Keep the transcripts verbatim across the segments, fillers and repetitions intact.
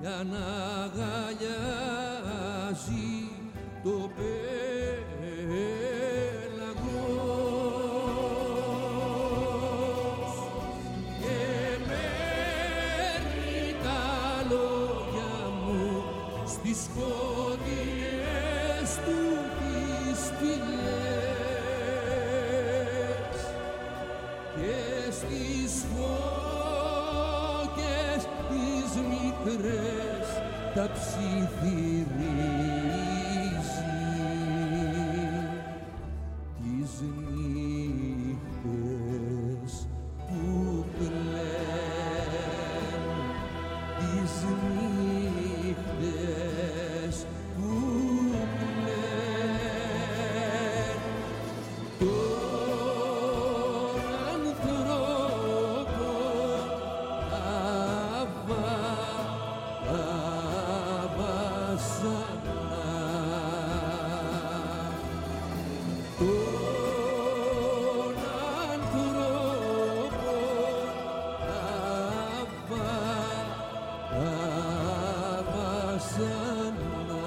να αγκαλιάζει το πέλαγος και παίρνει τα λόγια μου στις σκοτεινές του τις σπηλιές και στις φώκες τις μικρές τα ψιθυρίζει τις νύχτες που κλαίνουν, τις νύχτες που κλαίνουν τον άνθρωπο αβα, αβασανά, τον άνθρωπο αβα, αβασανά.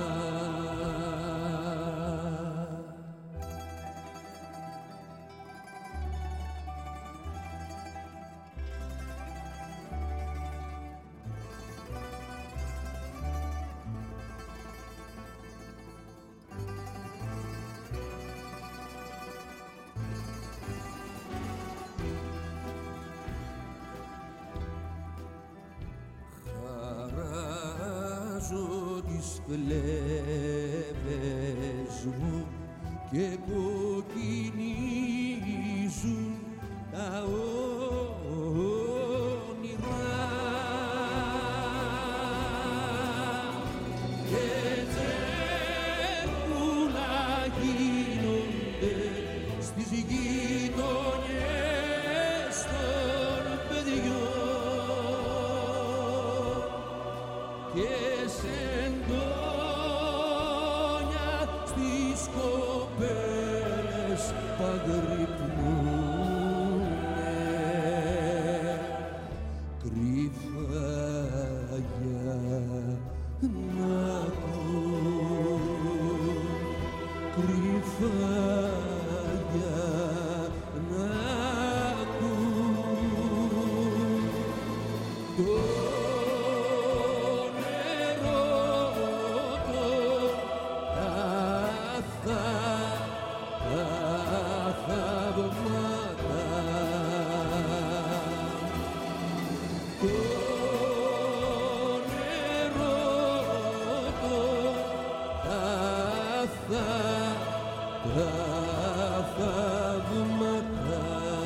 Χαράζω τις φλέβες μου και κοκκινίζουν τα όνειρά και τρέχουν να γίνονται στις γειτονιές των παιδιών και σε εντόνια στις κοπέλες παγρυπνούνε κρυφά για να ακούν, κρυφά για να ακούν τον ερώτο αθα, αθαύματα, τον ερώτο αθα, αθαύματα.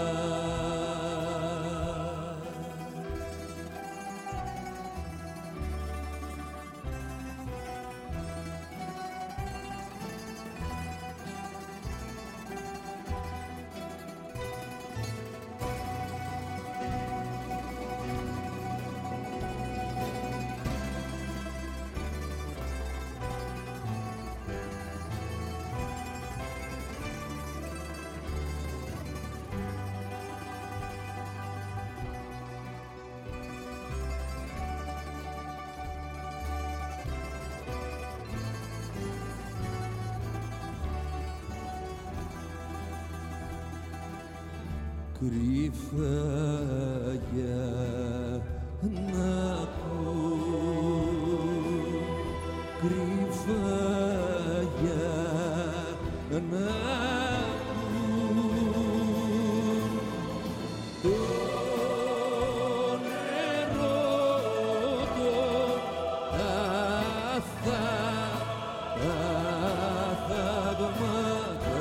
Κρυφά για να ακούν, κρυφά για να ακούν τον ερώτο αθα, αθαύματα.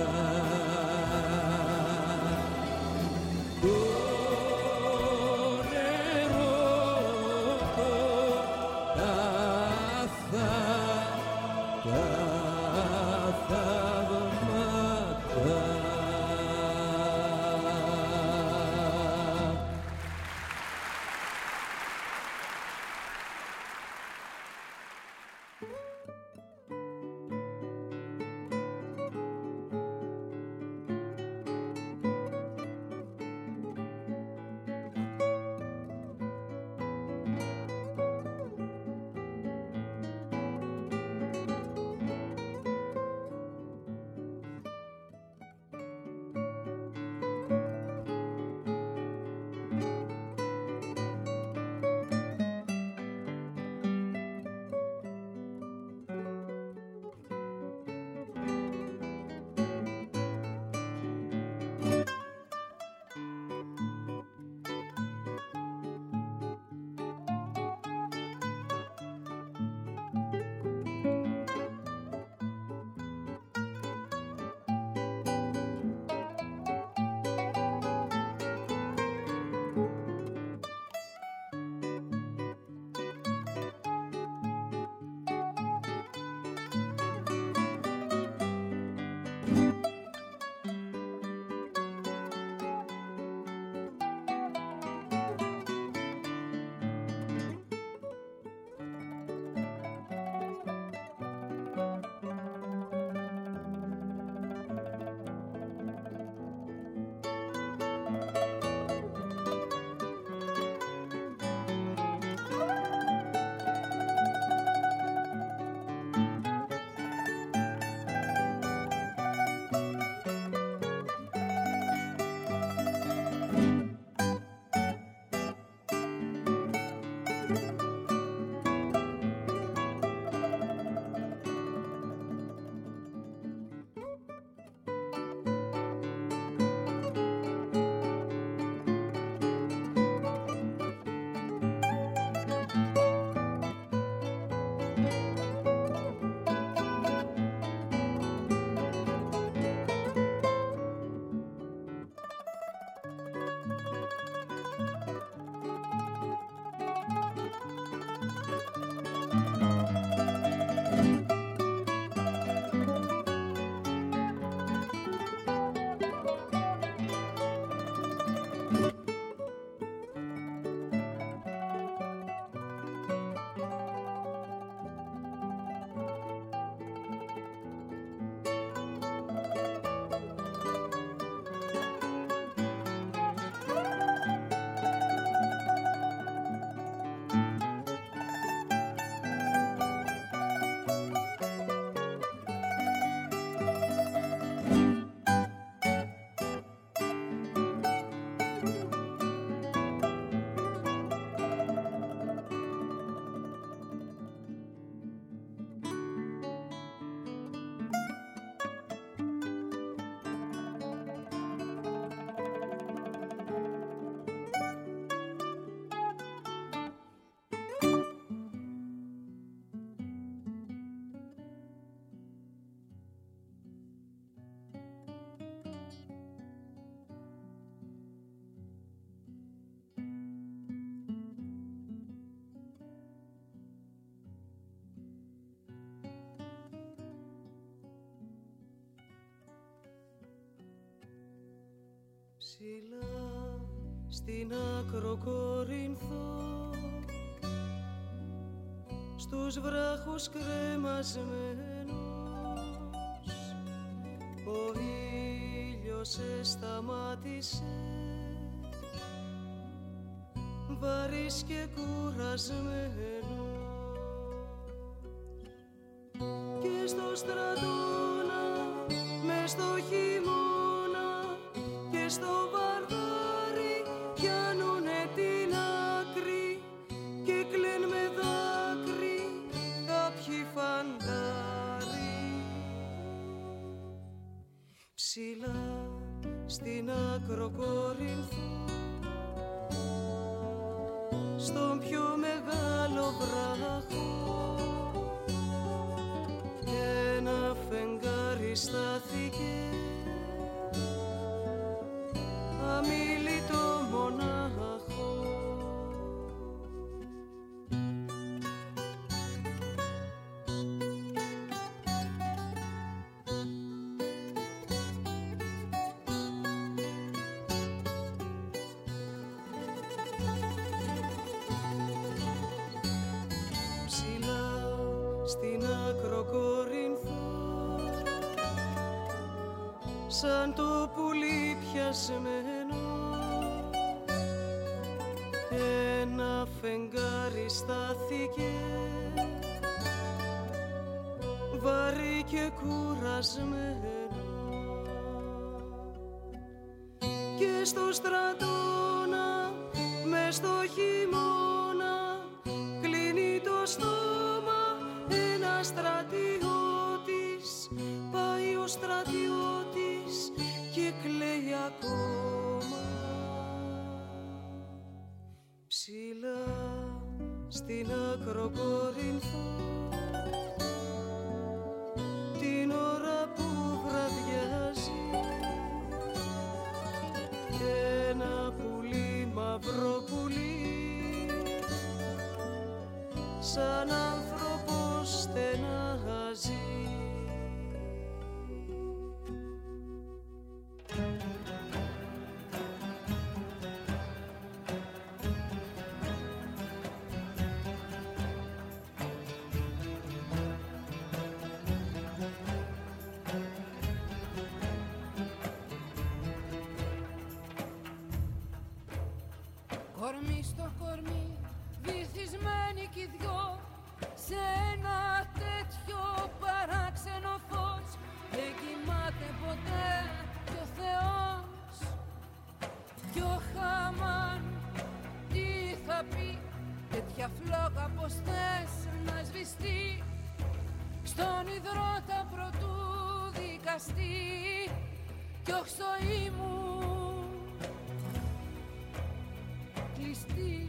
Ψηλά στην Ακροκόρινθο, στους βράχους κρεμασμένος, ο ήλιος εσταμάτησε, βαρύς και κουρασμένος, και στο στρατόνα μες στο χειμώνα και στο βαρδάρι πιάνουνε την άκρη και κλαιν με δάκρυ κάποιοι φαντάροι. Ψηλά στην Ακροκόρινθο, στον πιο μεγάλο βράχο, ένα φεγγάρι στάθηκε αμίλητο μονάχο. Ψηλά στην Ακροκόρινθο, σαν το πουλί πιασμένο, ένα φεγγάρι στάθηκε βαρύ και κουρασμένο, και στο στρατόνα μες στο χειμώνα κλείνει το στόμα ένα στρατιώτης, πάει ο στρατιώτης και κλαίει ακόμα. Ψηλά στην Ακροκόρινθο, την ώρα που βραδιάζει, ένα πουλί, μαύρο πουλί, σαν άνθρωπος στενάζει. Κορμί στο κορμί, βυθισμένοι κι οι δυο, σε ένα τέτοιο παράξενο φως, δεν κοιμάται ποτέ κι ο Θεός. Κι ο Χαμάν τι θα πει, τέτοια φλόγα πως θες να σβηστεί, στον υδρότα πρωτού δικαστή, κι όχι στο ήμουν κλειστή.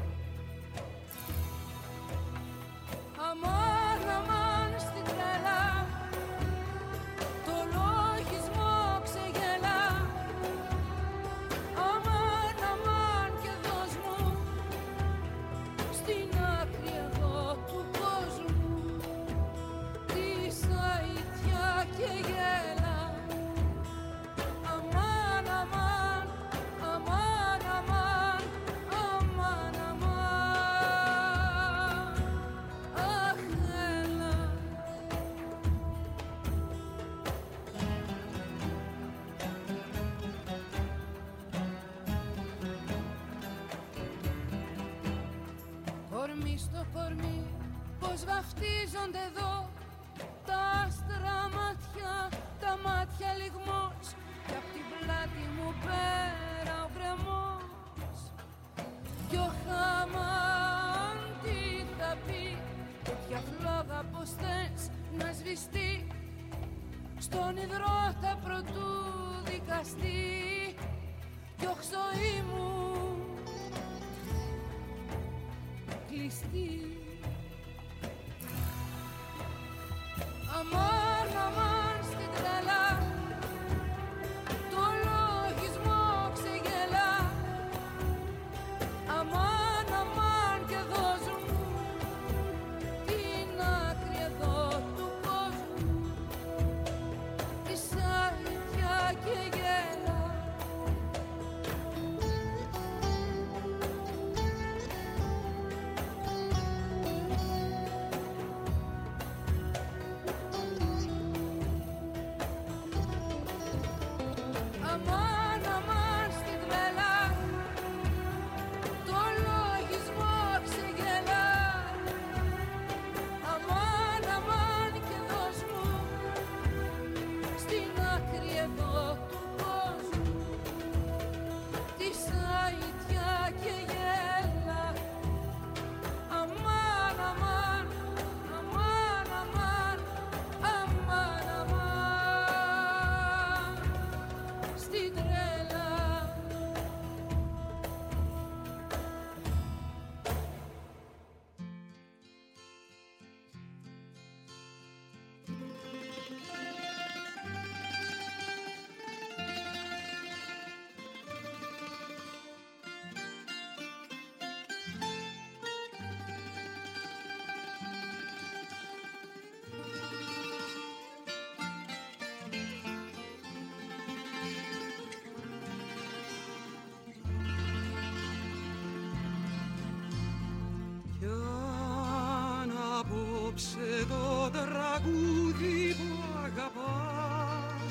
Αμάν, αμάν στην τρέλα, το λογισμό ξεγελά. Αμάν, αμάν και δώσ' μου στην άκρη εδώ του κόσμου τη σαϊτιά και γέλα. Αμάν, αμάν, αμάν, αμάν, αμάν, αμάν, αχ, έλα. Κορμί στο κορμί, πως βαφτίζονται εδώ τα άστρα μάτια, τα μάτια λιγμός, κι απ' την πλάτη μου πέρα ο γκρεμός. Κι ο Χαμάν τι θα πει, τέτοια φλόγα πως θες να σβηστεί, στον υδρότα πρωτού δικαστή, κι όχι ζωή μου κλειστή. Αμάν, αμάν στην τρέλα, το λογισμό ξεγελά. Αμάν, αμάν και δώσ' μου την άκρη εδώ του κόσμου τη σαϊτιά και γέλα. Έγραψε το τραγούδι που αγαπάς,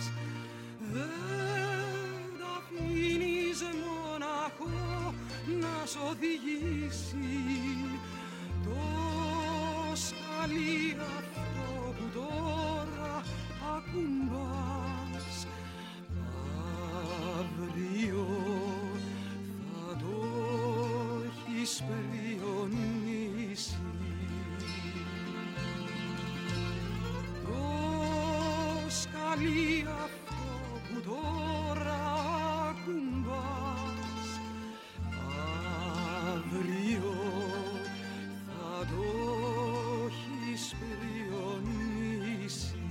δεν τα αφήνεις μοναχό να σ' οδηγήσει το σκαλί αυτό που τώρα ακουμπάς. Αύριο θα το έχεις πριονίσει. Σκαλί αυτό που τώρα ακουμπάς, αύριο θα το έχεις πριονίσει.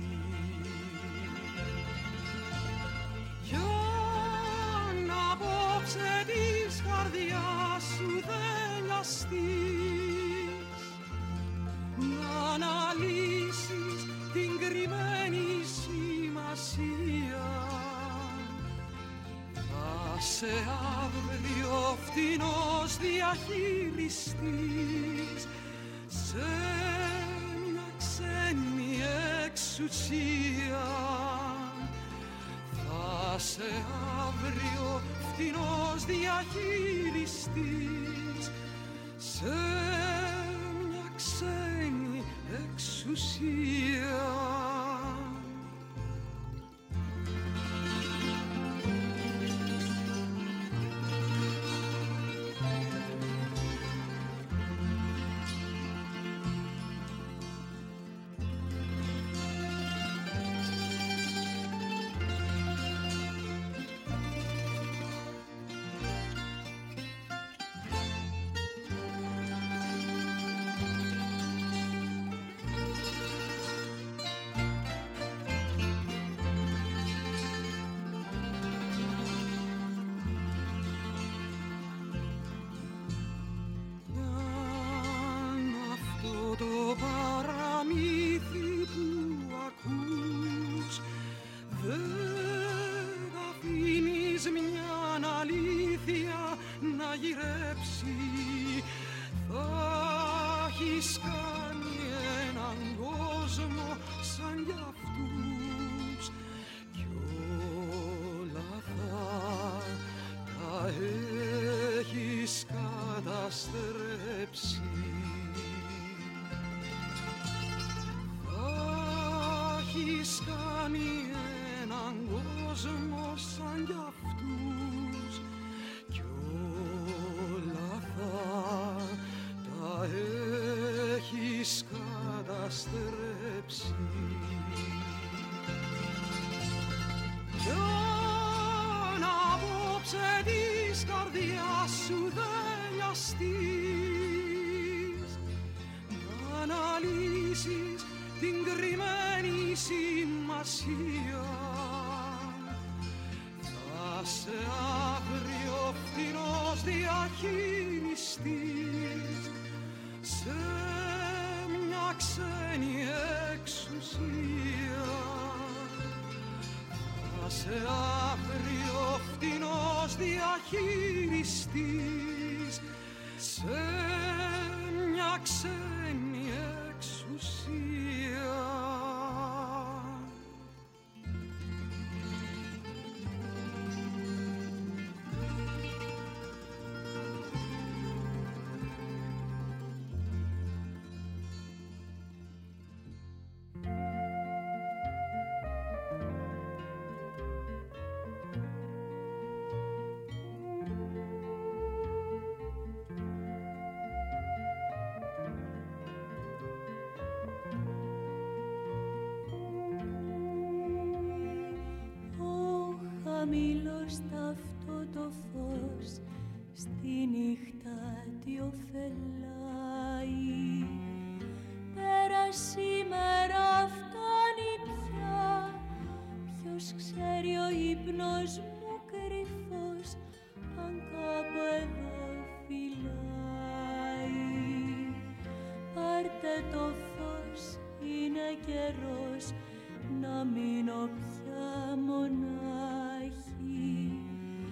Κι αν απόψε της καρδιάς σου δεν λαστείς, να αναλύσεις την κρυμμένη σημασία, θα σε αύριο φτηνός διαχειριστής σε μια ξένη εξουσία. Θα σε αύριο φτηνός διαχειριστής σε μια ξένη εξουσία.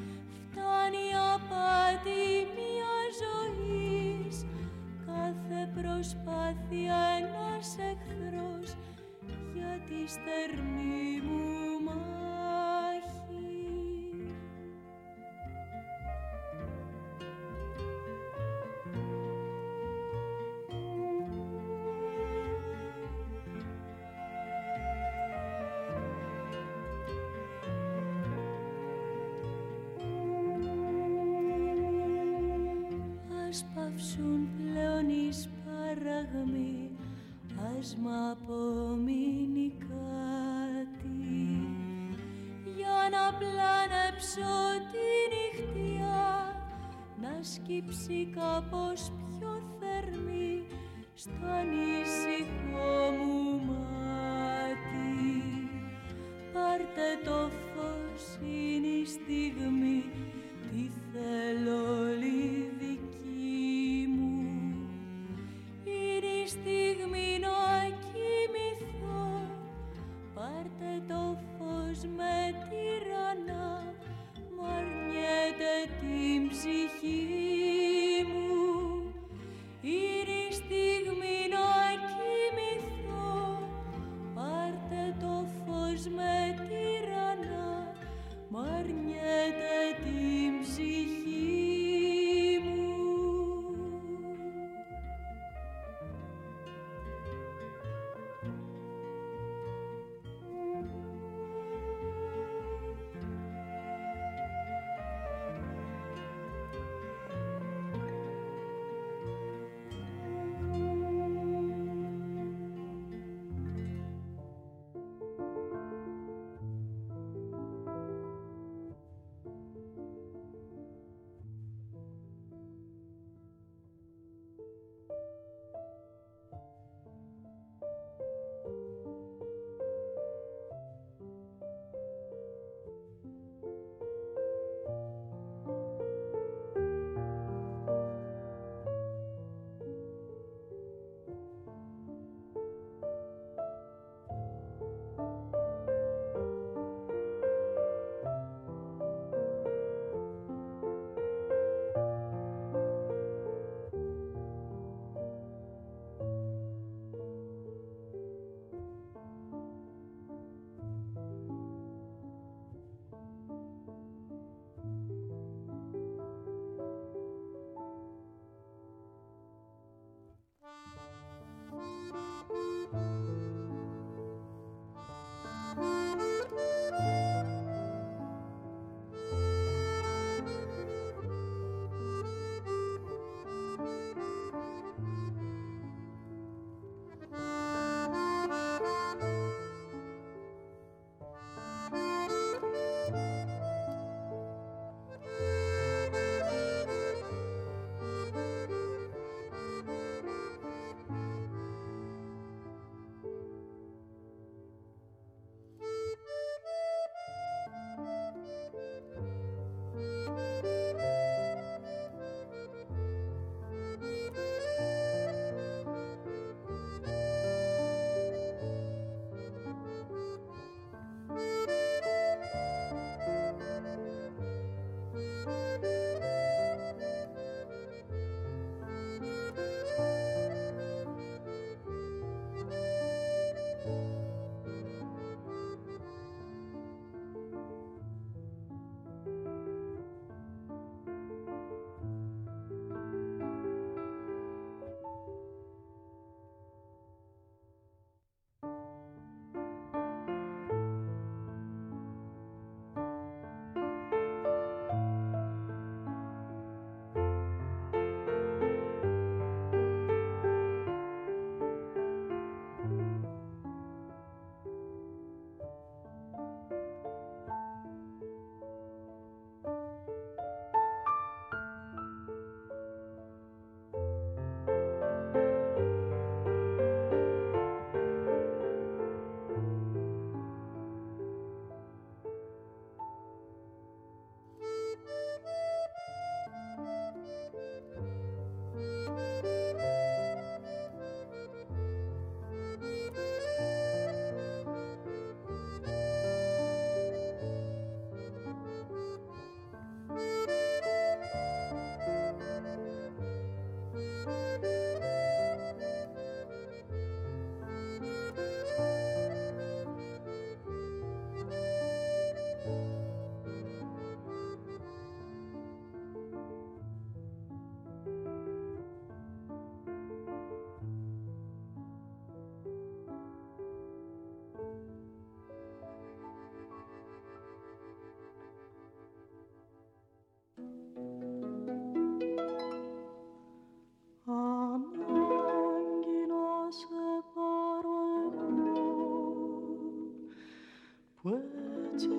Κάθε προσπάθεια ένας εχθρός για τη στερμή μου μάχη. Ας παύσουν πλέον οι σπαραγμοί, ας μ' απομείνει κάτι για να πλανέψω τη νυχτιά, να σκύψει κάπως πιο θερμή στο ανήσυχο μου μάτι. Πάρτε το φως, είναι η στιγμή, τι θέλω όλη δική μου. Είναι η στιγμή να κοιμηθώ, πάρτε το φως με τυραννά, μ' αρνιέται την ψυχή μου. Είναι η στιγμή να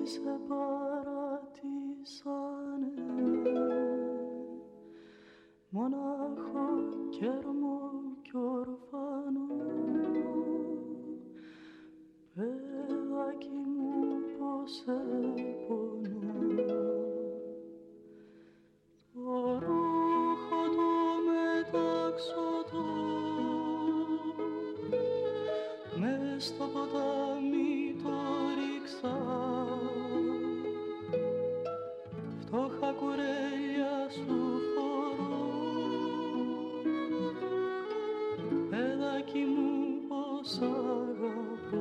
σε παρατήσανε μονάχο κέρμο κι ορφανό. Παιδάκι μου πως σε πονώ, το ρούχο το μεταξωτό μες στο ποτάμι το ρίξα, φτώχα κουρέλια σου φορώ. Παιδάκι μου πως αγαπώ,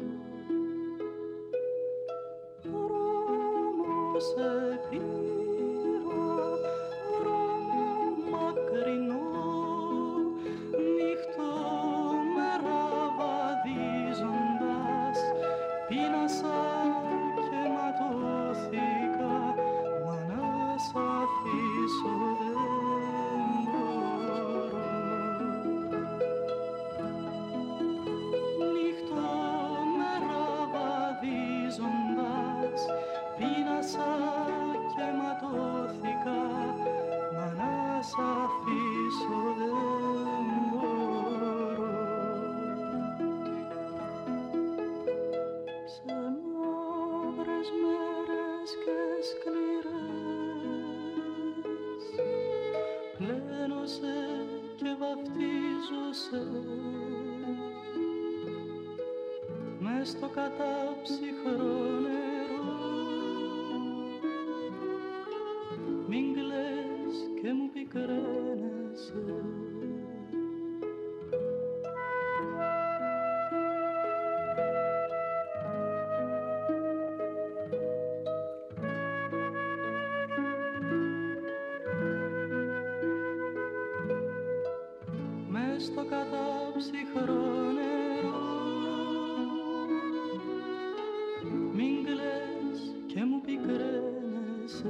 δρόμο σε πήρα, δρόμο μακρινό, νύχτο μέρα βαδίζοντας, πείνασα και ματώθηκα, μα να σ' αφήσω δεν μπορώ. Νύχτο μέρα βαδίζοντας, πείνασα και ματώθηκα, μα να σ' αφήσω δεν μπορώ. Σε μαύρες μέρες και σκληρές πλένωσε και βαφτίζωσε μες στο κατάψυχρό νερό. Μην κλαις και μου πικραίνεσαι. Μες στο κατάψυχρό νερό, μην κλαις και μου πικραίνεσαι.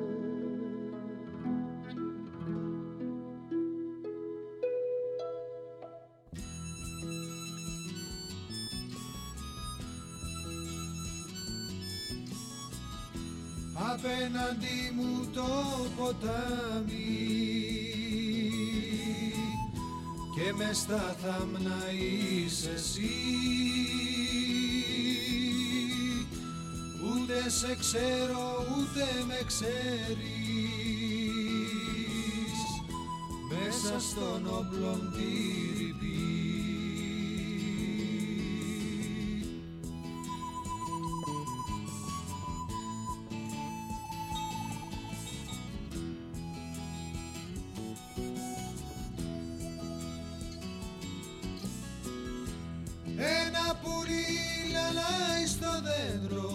Απέναντι μου το ποτάμι και μες στα θάμνα είσαι εσύ. Ούτε σε ξέρω ούτε με ξέρεις, μέσα στον όπλον τη ρηπή. Ένα πουλί λαλάει στο δέντρο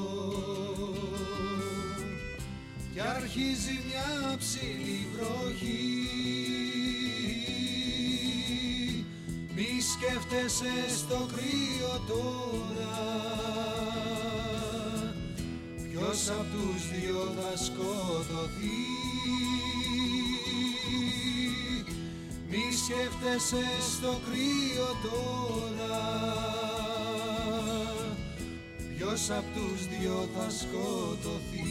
κι αρχίζει μια ψηλή βροχή. Μη σκέφτεσαι στο κρύο τώρα, ποιος απ' τους δυο θα σκοτωθεί. Μη σκέφτεσαι στο κρύο τώρα, ποιος απ' τους δυο θα σκοτωθεί.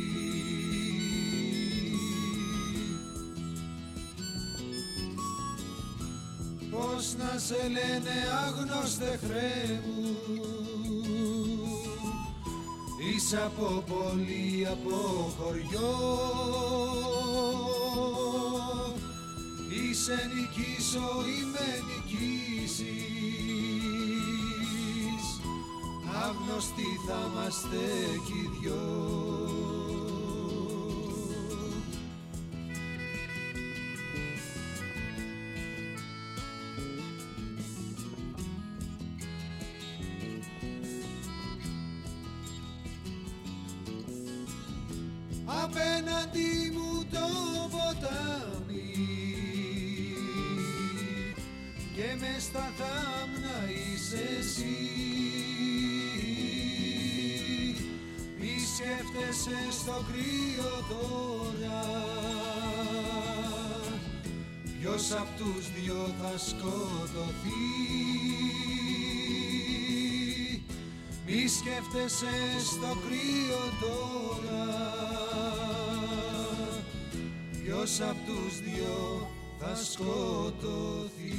Πώς να σε λένε άγνωστε χρέ μου, είσαι από πολύ από χωριό. Είσαι νικήσω ή με νικήσεις, άγνωστοι θα είμαστε κι οι δυο. Απέναντι μου το ποτάμι και μες στα θάμνα είσαι εσύ. Μη σκέφτεσαι στο κρύο τώρα, ποιος απ' τους δυο θα σκοτωθεί. Μη σκέφτεσαι στο κρύο τώρα, ποιος απ' τους δυο θα σκοτωθεί.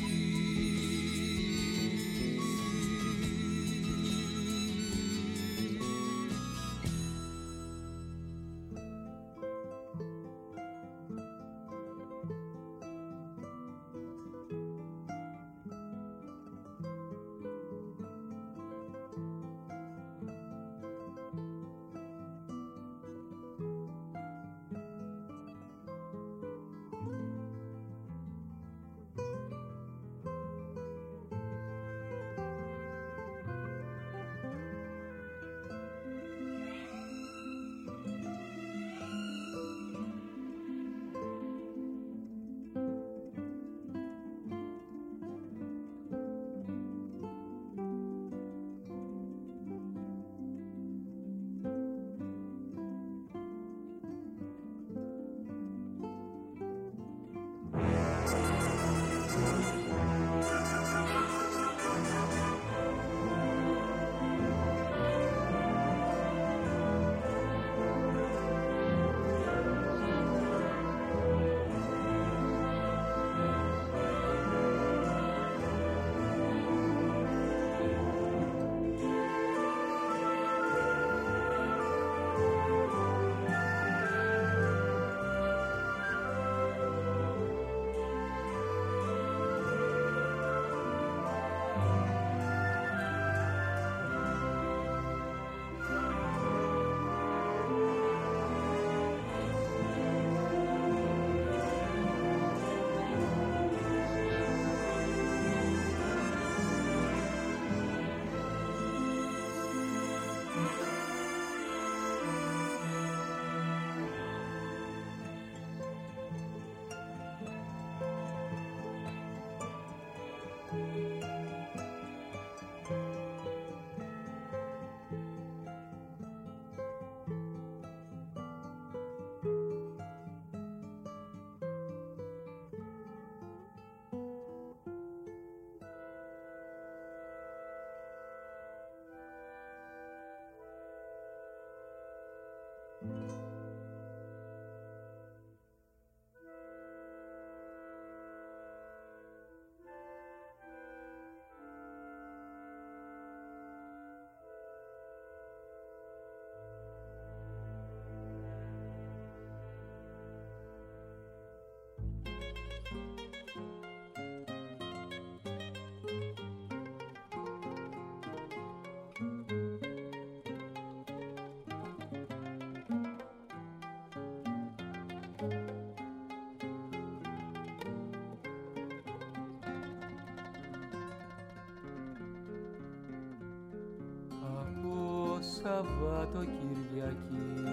Σαββατοκυριακή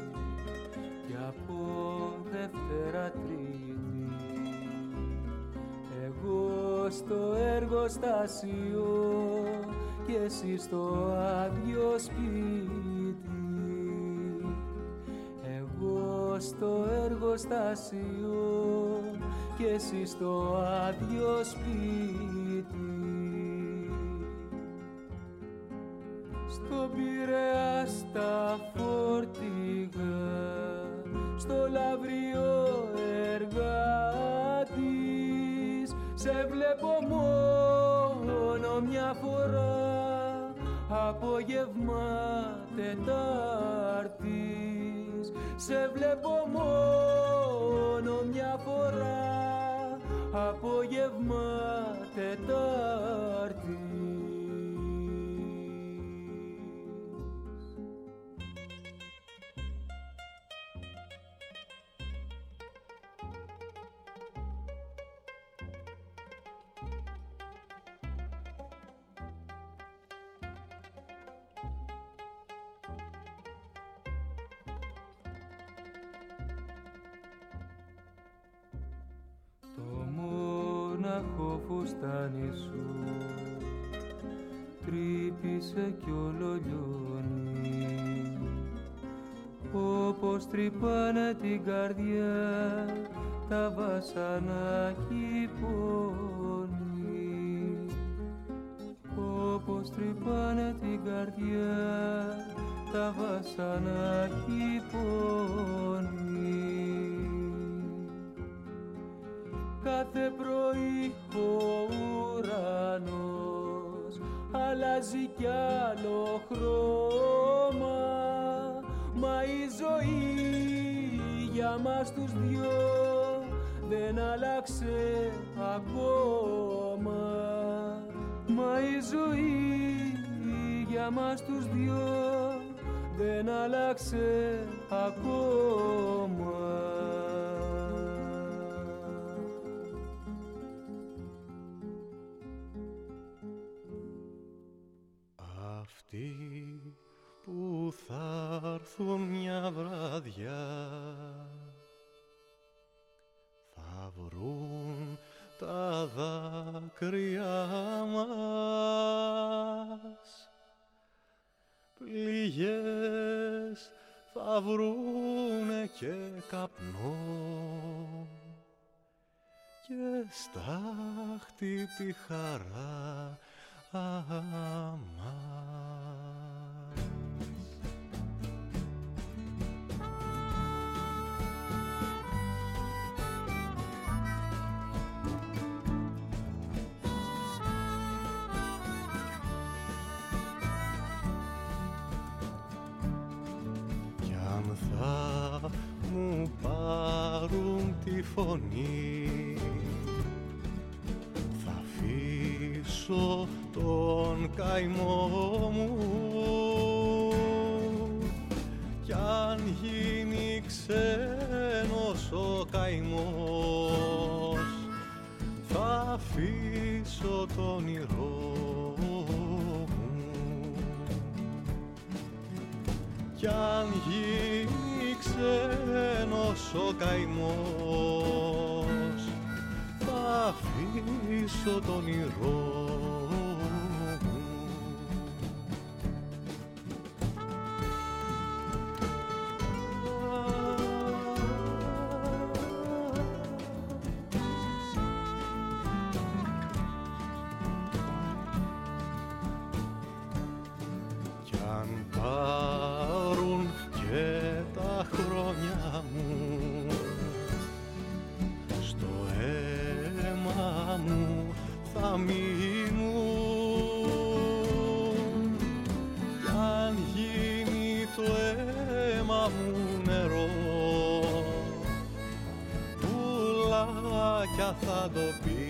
και από Δευτέρα Τρίτη εγώ στο εργοστάσιο και εσύ στο άδειο σπίτι, εγώ στο εργοστάσιο και εσύ στο άδειο σπίτι. Στον Πειραιά στα φορτηγά, στο λαύριο εργάτης, σε βλέπω μόνο μια φορά, απόγευμα Τετάρτης, σε βλέπω μόνο μια φορά, απόγευμα Τετάρτης. Φουστάνι σου τρύπησε κι όλο λιώνει, όπως τρυπάνε την καρδιά τα βασανάκι πόνι, όπως πως τρυπάνε την καρδιά τα βασανάκι πόνοι. Κάθε πρωί ο ουρανός αλλάζει κι άλλο χρώμα, μα η ζωή για μας τους δυο δεν άλλαξε ακόμα. Μα η ζωή για μας τους δυο δεν άλλαξε ακόμα. Αυτοί που θα έρθουν μια βραδιά θα βρουν τα δάκρυα μας, πληγές θα βρουνε και καπνό και στάχτη τη χαρά μας. Κι αν θα μου πάρουν τη φωνή θα αφήσω τον καημό μου, κι αν γίνει ξένος ο καημός θα αφήσω το όνειρό μου, κι αν γίνει ξένος ο καημός θα αφήσω το όνειρό. Κι αν πάρουν και τα χρόνια μου στο αίμα μου θα μείνουν, κι αν γίνει το αίμα μου νερό πουλάκια θα το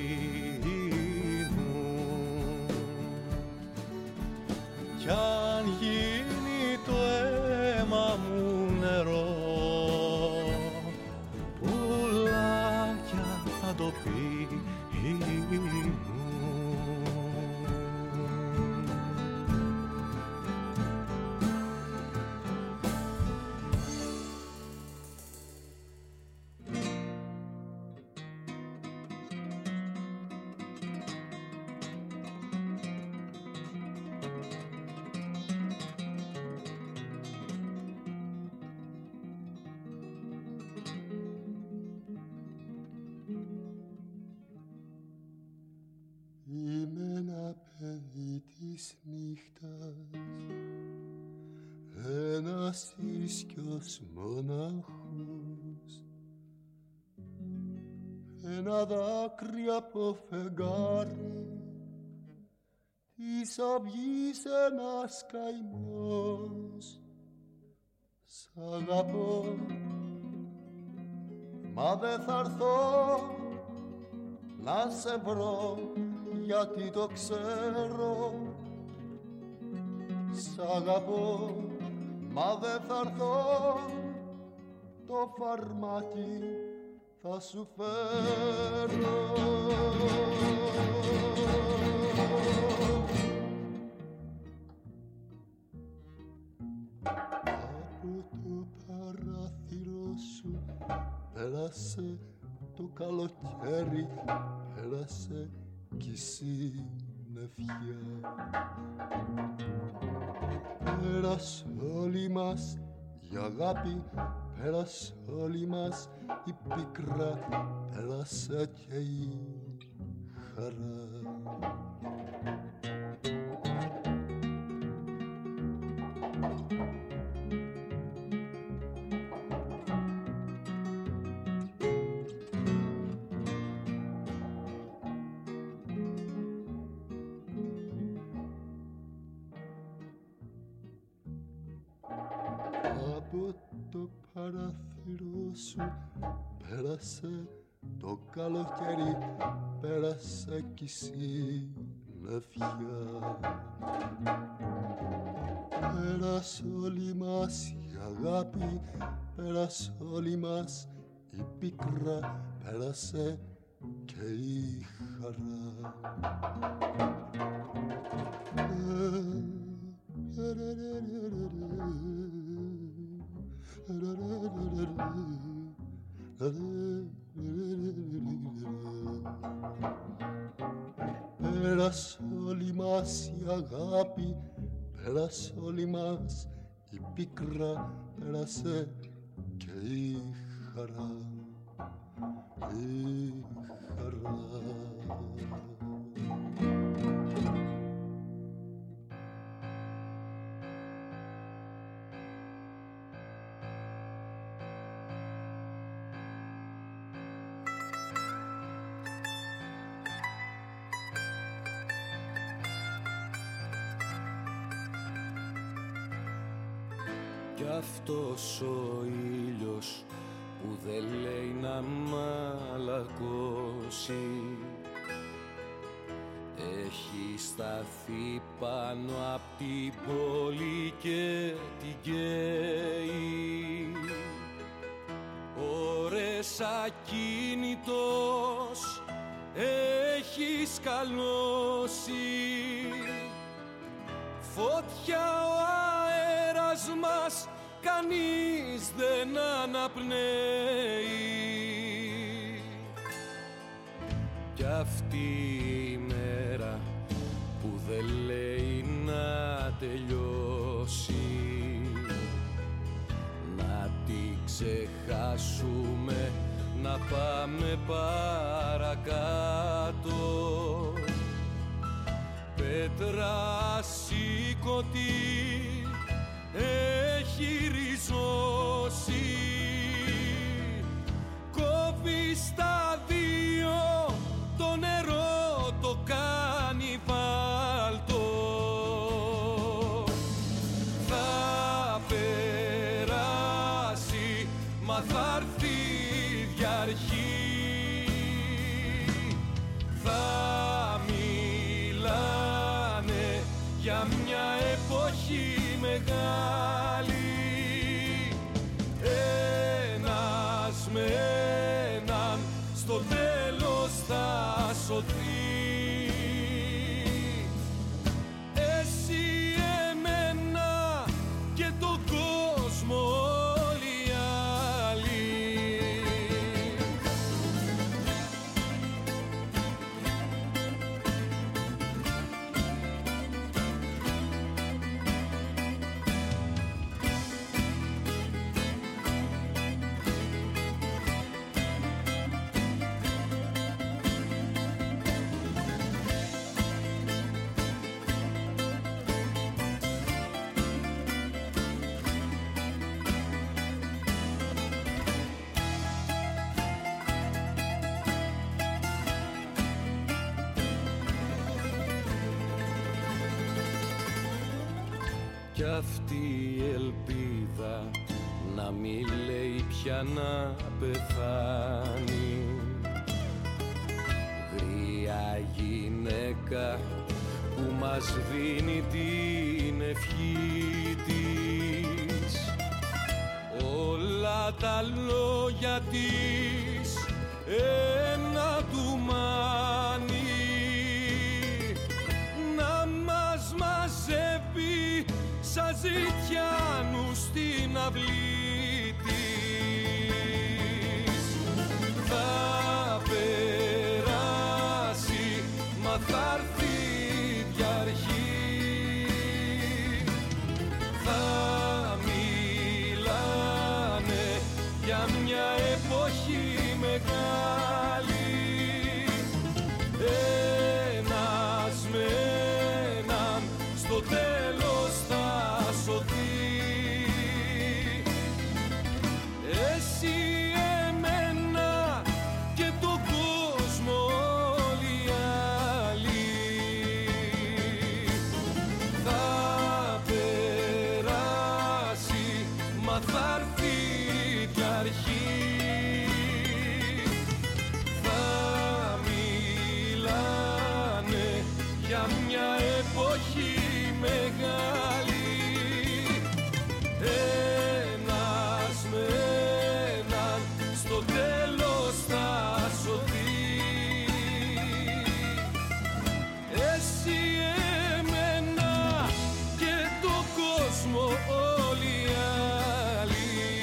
πίνουν, κι αν γίνει το αίμα μου νερό πουλάκια θα το πίνουν. Είμαι ένα παιδί της νύχτας, ένας ίσκιος μοναχός, ένα δάκρυ από φεγγάρι, της αυγής ένας καημός. Σ' αγαπώ, μα δεν θα έρθω να σε βρω, γιατί το ξέρω. Σ' αγαπώ, μα δεν θα έρθω, το φαρμάκι θα σου φέρω. Από το παράθυρο σου πέρασε το καλοκαίρι, πέρασε κι η συννεφιά. Πέρασε όλη μας η αγάπη, πέρασε όλη μας η πίκρα, πέρασε και η χαρά. Από το παράθυρο σου πέρασε το καλοκαίρι, πέρασε κι η συννεφιά. Πέρασε όλη μας η αγάπη, πέρασε όλη μας η πίκρα, πέρασε και η χαρά. Πέρασε όλη μας η αγάπη, πέρασε όλη μας η πίκρα, πέρασε και η χαρά, η χαρά. Κι αυτός ο ήλιος που δεν λέει να μαλακώσει έχει σταθεί πάνω απ' την πόλη και την καίει. Ωρες ακίνητος έχει σκαλώσει, φωτιά ο αέρας μας κανείς δεν αναπνέει. Κι αυτή η μέρα που δεν λέει να τελειώσει, να τη ξεχάσουμε, να πάμε παρακάτω. Πέτρα σηκωτή έχει ριζώσει, κόβει στα δύο, το νερό το κάνει βάλτο. Θα περάσει, μα θα έρθει διαρχή, θα μιλάνε για μια εποχή μεγάλη, ένας με έναν στο τέλος θα σωθεί. Εσύ, εμένα και τον κόσμο όλοι οι άλλοι. Κι αυτή η ελπίδα να μην λέει πια να πεθάνει, γριά γυναίκα που μας δίνει την ευχή της, όλα τα λόγια της ένα ντουμάνι, να μας μαζεύει σαν ζητιάνους στην αυλή της. Θα περάσει, μα θα έρθει διαρχή, θα μιλάνε για μια εποχή μεγάλη, ένας με έναν στο τέλος θα σωθεί. Εσύ, εμένα και τον κόσμο όλοι οι άλλοι. Θα περάσει, για μια εποχή μεγάλη. Ένας με έναν στο τέλος θα σωθεί. Εσύ εμένα και το κόσμο όλοι οι άλλοι.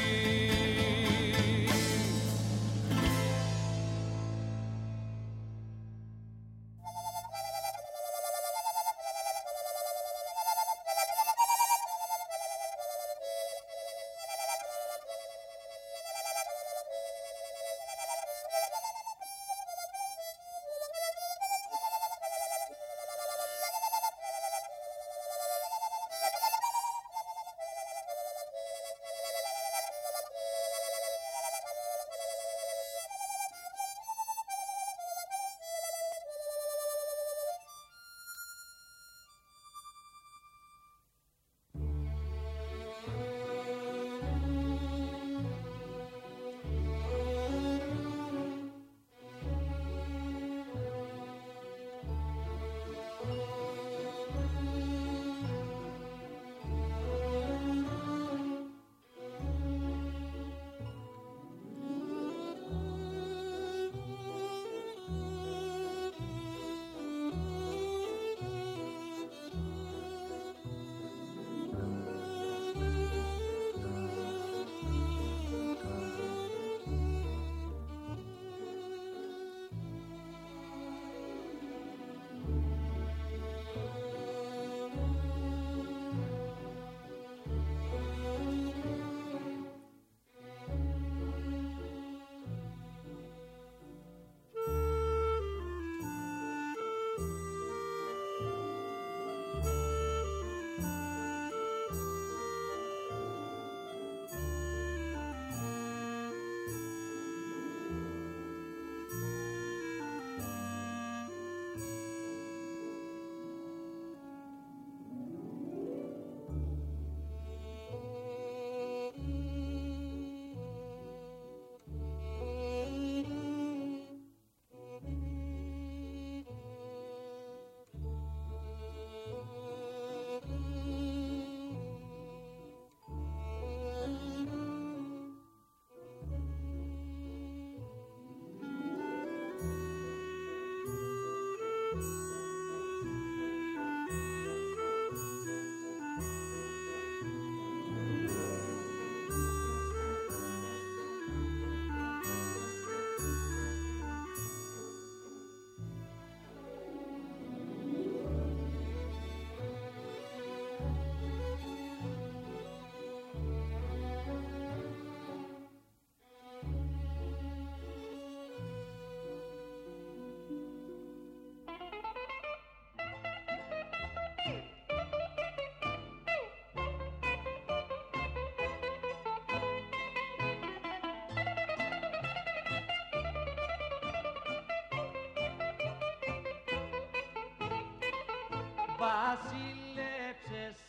Βασίλεψες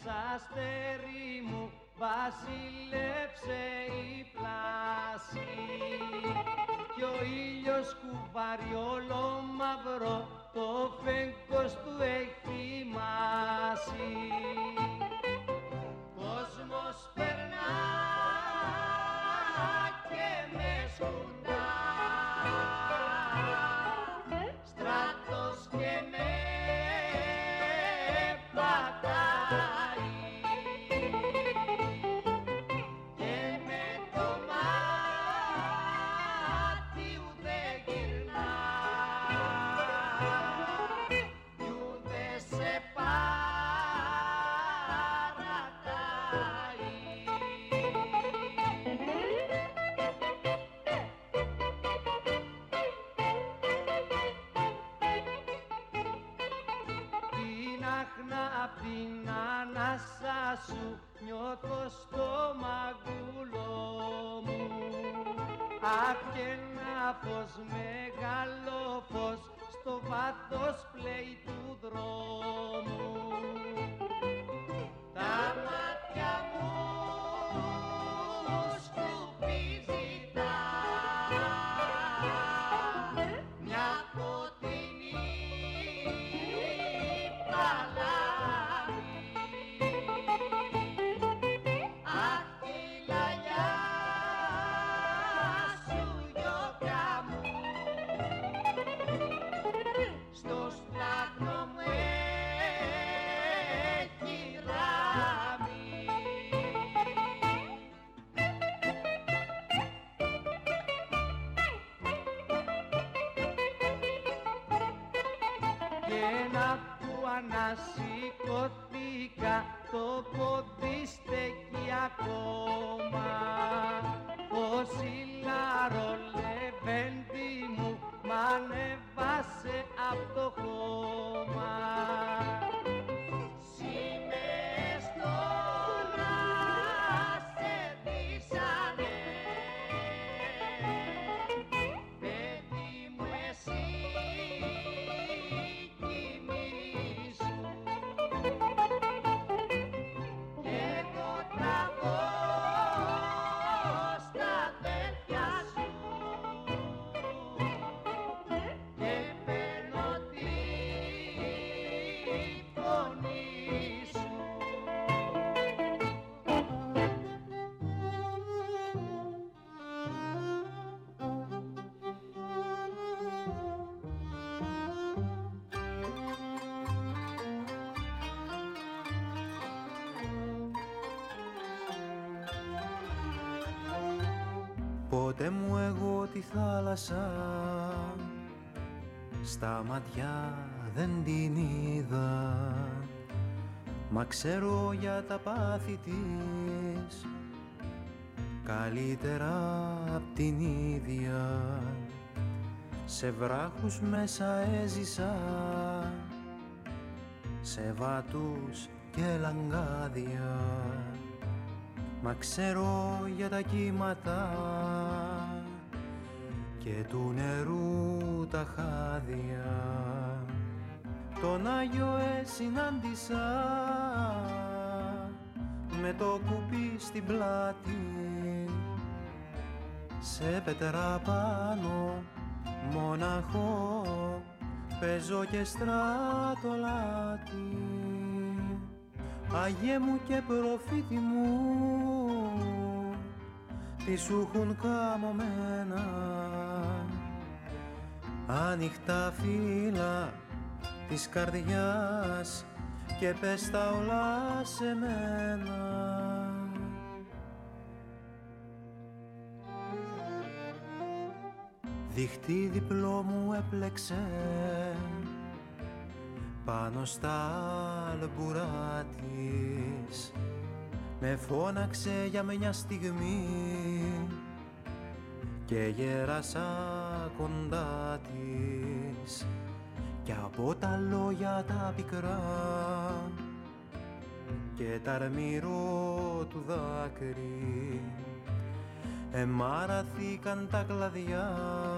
αστέρι μου, βασίλεψε η πλάση κι ο ήλιος κουβάρει όλο μαύρο, το φέγγος του έχει μάσει. Κόσμος περνά και με σκουντά, στράτος και με πατάει και με το μάτι ούτε γυρνά κι ούτε σε παρατάει. Την άχνα απ' την ανάσα σου νιώθω στο μαγούλο μου. Αχ, και ένα φως, μεγάλο φως στο βάθος πλέει του δρόμου. Τα μάτια μου σκουπίζει τα μια φωτεινή και να που ανασηκωθήκα το πόδι στέκει ακόμα. Ο Σιλάρο Λεβέντη μου μ' ανέβασε απ' το χώμα. Σήμες τώρα σε δίσανε, παιδί μου εσύ κοιμήσου και εγώ τραβώ στα αδέρφια σου και παίρνω τη φωνή σου. Ποτέ μου εγώ τη θάλασσα στα μάτια δεν την είδα, μα ξέρω για τα πάθη της καλύτερα απ' την ίδια. Σε βράχους μέσα έζησα, σε βάτους και λαγκάδια, μα ξέρω για τα κύματα και του νερού τα χάδια. Τον Άγιο συνάντησα με το κουπί στην πλάτη, σε πέτρα πάνω μοναχό παίζω και στρατολάτι. Αγιέ μου και προφήτη μου, τι σου έχουν καμωμένα, ανοιχτά φύλλα της καρδιάς και πες τα όλα σε μένα. Δίχτυ διπλό μου έπλεξε πάνω στα άλμπουρά της, με φώναξε για μια στιγμή και γέρασα κοντά της κι από τα λόγια τα πικρά και τα αρμυρό του δάκρυ εμάραθηκαν τα κλαδιά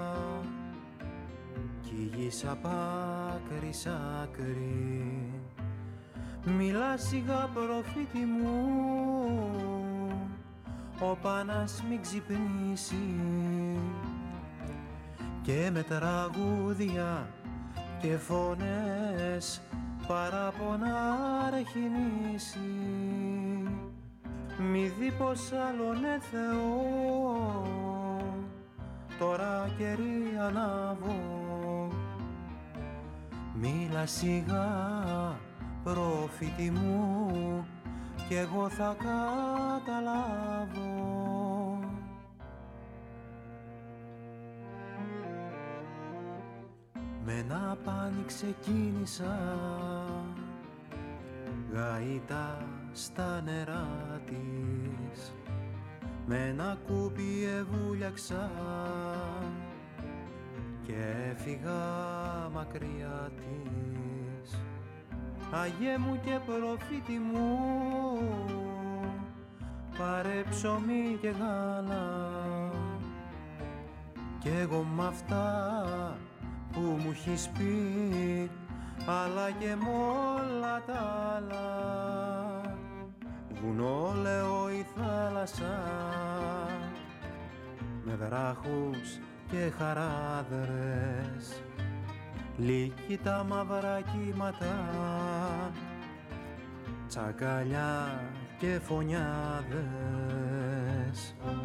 κι η γης απ' άκρη σ' άκρη. Μιλά σιγά προφήτη μου, ο Πάνας μην ξυπνήσει και με τραγούδια και φωνές παράπονα αρχινήσει. Μη δει πως άλλον Θεό τώρα καιρή ανάβω. Μίλα σιγά προφήτη μου κι εγώ θα καταλάβω. Με ένα πάνι ξεκίνησα γαϊτά στα νερά της, με ένα κούπι εβούλιαξα και έφυγα μακριά της. Αγιέ μου και προφήτη μου, πάρε ψωμί και γάλα κι εγώ μ' αυτά που μου έχεις πει, αλλά και μ' όλα τα άλλα. Βουνό λέω η θάλασσα με βράχους και χαράδρες, λύκει τα μαύρα κύματα, τσακαλιά και φωνιάδες.